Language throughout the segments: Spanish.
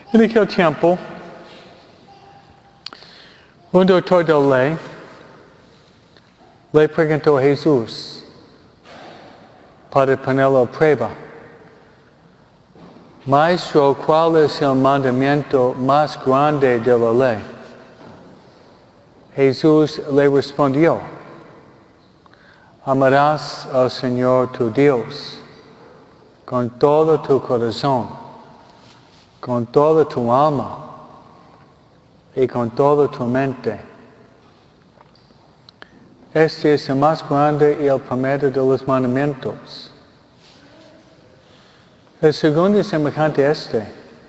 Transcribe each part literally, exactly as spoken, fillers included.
En aquel tiempo, un doctor de ley le preguntó a Jesús para ponerlo a prueba: Maestro, ¿cuál es el mandamiento más grande de la ley? Jesús le respondió: amarás al Señor tu Dios con todo tu corazón, con toda tu alma y con toda tu mente. Este es el más grande y el primero de los mandamientos. El segundo es semejante a este: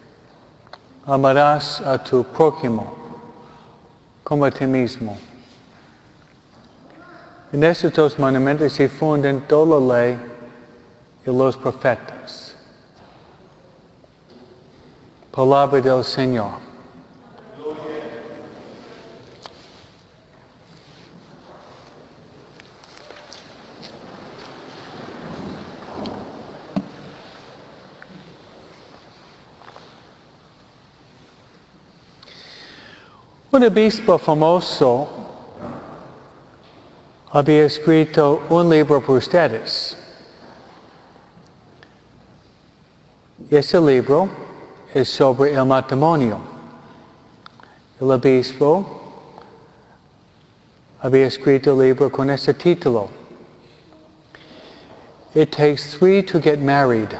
amarás a tu prójimo como a ti mismo. En estos dos mandamientos se funden toda la ley y los profetas. Palabra del Señor. Un obispo famoso había escrito un libro para ustedes. Y ese libro es sobre el matrimonio. El obispo había escrito el libro con este título: It takes three to get married.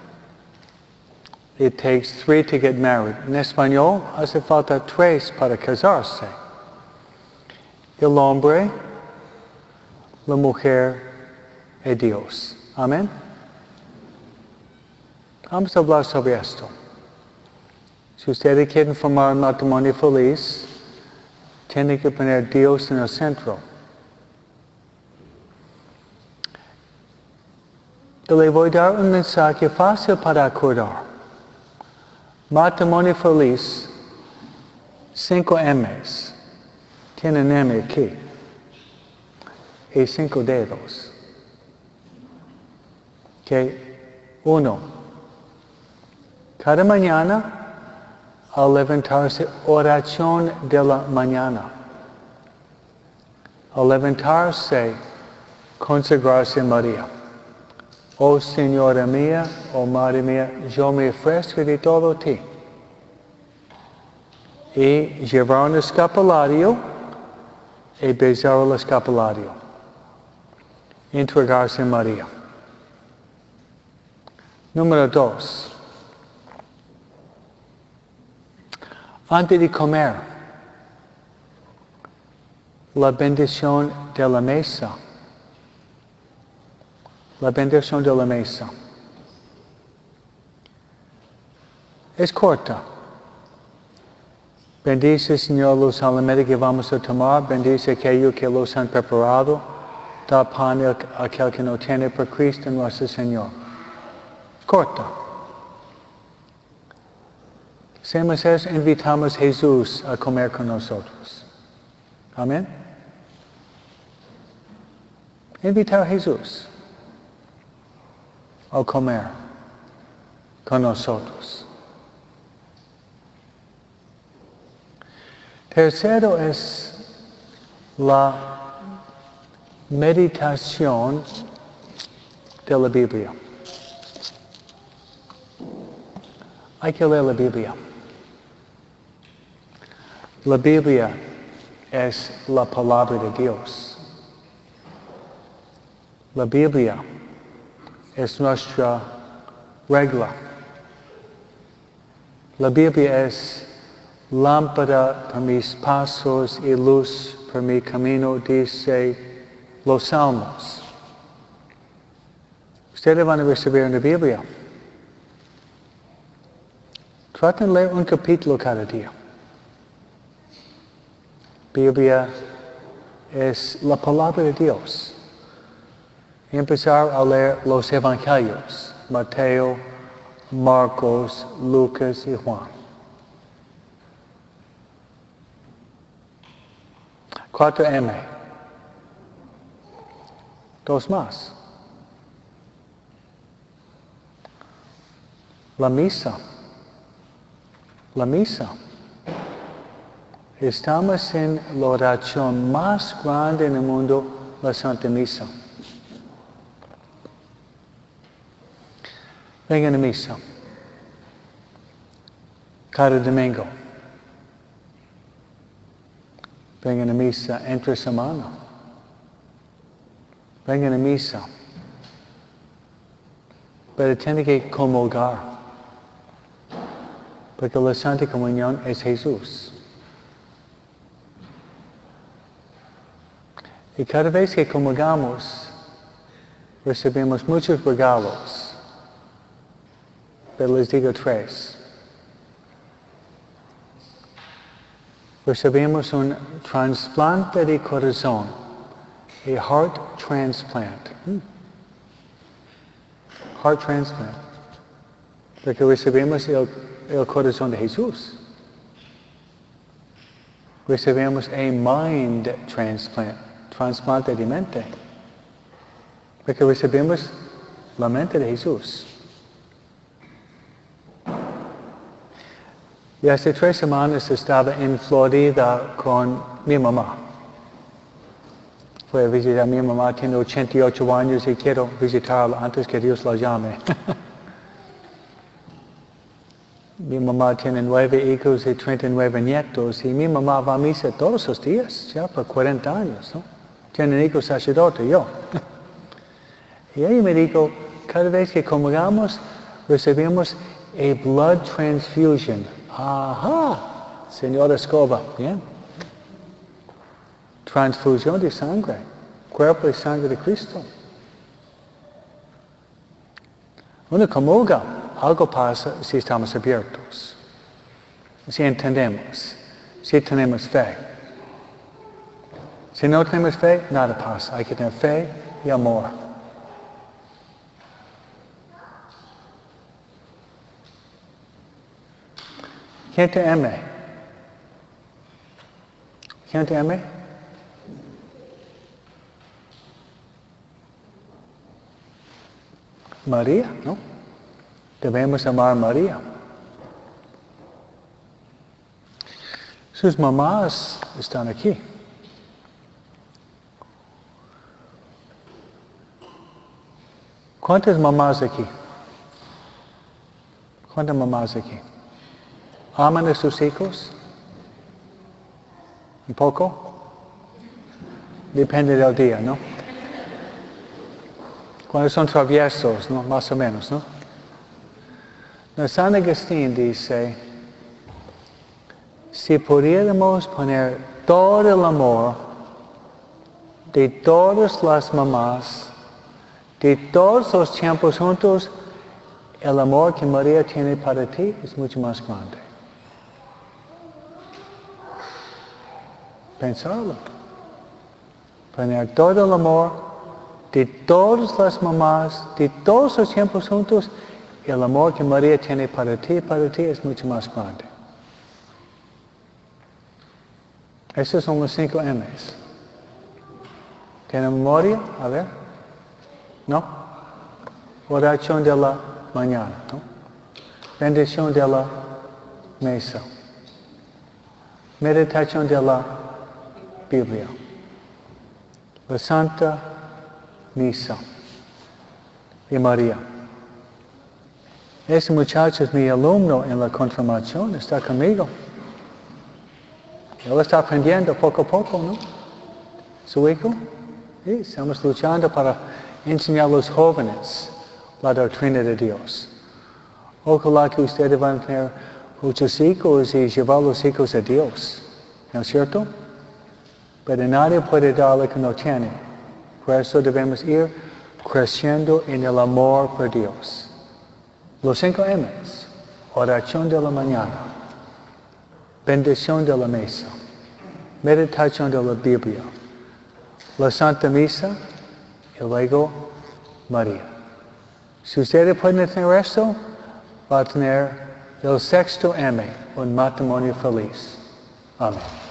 It takes three to get married. En español, hace falta tres para casarse: el hombre, la mujer y Dios. Amén. Vamos a hablar sobre esto. Si ustedes quieren formar un matrimonio feliz, tienen que poner a Dios en el centro. Y le voy a dar un mensaje fácil para acordar. Matrimonio feliz, cinco M's. Tienen M aquí. Y cinco dedos. Que uno, cada mañana al levantarse, oración de la mañana. Al levantarse, consagrarse a María. Oh Señora mía, oh Madre mía, yo me ofrezco de todo a ti. Y llevar un escapulario y besar el escapulario. Entregarse a María. Número dos. Antes de comer, la bendición de la mesa. La bendición de la mesa. Es corta. Bendice, Señor, los alimentos que vamos a tomar. Bendice aquellos que los han preparado. Da pan a aquel que no tiene por Cristo nuestro Señor. Corta. Hacemos eso, invitamos a Jesús a comer con nosotros. Amén. Invitar a Jesús a comer con nosotros. Tercero es la meditación de la Biblia. Hay que leer la Biblia. La Biblia es la palabra de Dios. La Biblia es nuestra regla. La Biblia es lámpara para mis pasos y luz para mi camino, dice los Salmos. Ustedes van a recibir en la Biblia. Traten de leer un capítulo cada día. Biblia es la palabra de Dios. Y empezar a leer los evangelios: Mateo, Marcos, Lucas y Juan. Cuatro M. Dos más. La misa. la misa. Estamos en la oración más grande en el mundo, la Santa Misa. Vengan a misa. Cada domingo. Vengan a misa entre semana. Vengan a misa. Pero tienen que comulgar. Porque la Santa Comunión es Jesús. Y cada vez que comulgamos, recibimos muchos regalos. Pero les digo tres. Recibimos un trasplante de corazón, a heart transplant. Hmm. Heart transplant. Porque recibimos el, el corazón de Jesús. Recibimos a mind transplant, trasplante de mente. Porque recibimos la mente de Jesús. Y hace tres semanas estaba en Florida con mi mamá. Fui a visitar a mi mamá, tiene ochenta y ocho años y quiero visitarla antes que Dios la llame. Mi mamá tiene nueve hijos y treinta y nueve nietos y mi mamá va a misa todos los días, ya por cuarenta años, ¿no? Tiene un hijo sacerdote, yo. Y ella me dijo, cada vez que comulgamos, recibimos a blood transfusion. Ajá, señora Escoba, bien. Transfusión de sangre, cuerpo y sangre de Cristo. Uno comulga, algo pasa si estamos abiertos, si entendemos, si tenemos fe. Si no tenemos fe, nada pasa. Hay que tener fe y amor. ¿Quién te ama? ¿Quién te ama? María, ¿no? Debemos amar a María. Sus mamás están aquí. ¿Cuántas mamás aquí? ¿Cuántas mamás aquí? ¿Aman a sus hijos? ¿Un poco? Depende del día, ¿no? Cuando son traviesos, ¿no? Más o menos, ¿no? No, San Agustín dice, si pudiéramos poner todo el amor de todas las mamás, de todos los tiempos juntos, el amor que María tiene para ti es mucho más grande. Pensarlo. Poner todo el amor de todas las mamás, de todos los tiempos juntos, el amor que María tiene para ti, para ti es mucho más grande. Esos son los cinco M's. ¿Tienen memoria? A ver. ¿No? Oración de la mañana, ¿no? Bendición de la mesa. Meditación de la Biblia. La Santa Misa de María. Ese muchacho es mi alumno en la confirmación, está conmigo. Él está aprendiendo poco a poco, ¿no? Su hijo. Sí, estamos luchando para enseñar a los jóvenes la doctrina de Dios. Ojalá que ustedes van a tener muchos hijos y llevar los hijos a Dios. ¿No es cierto? Pero nadie puede dar lo que no tiene. Por eso debemos ir creciendo en el amor por Dios. Los cinco M's. Oración de la mañana. Bendición de la mesa. Meditación de la Biblia. La Santa Misa. Y luego María. Si ustedes pueden tener esto, va a tener el sexto M. Un matrimonio feliz. Amén.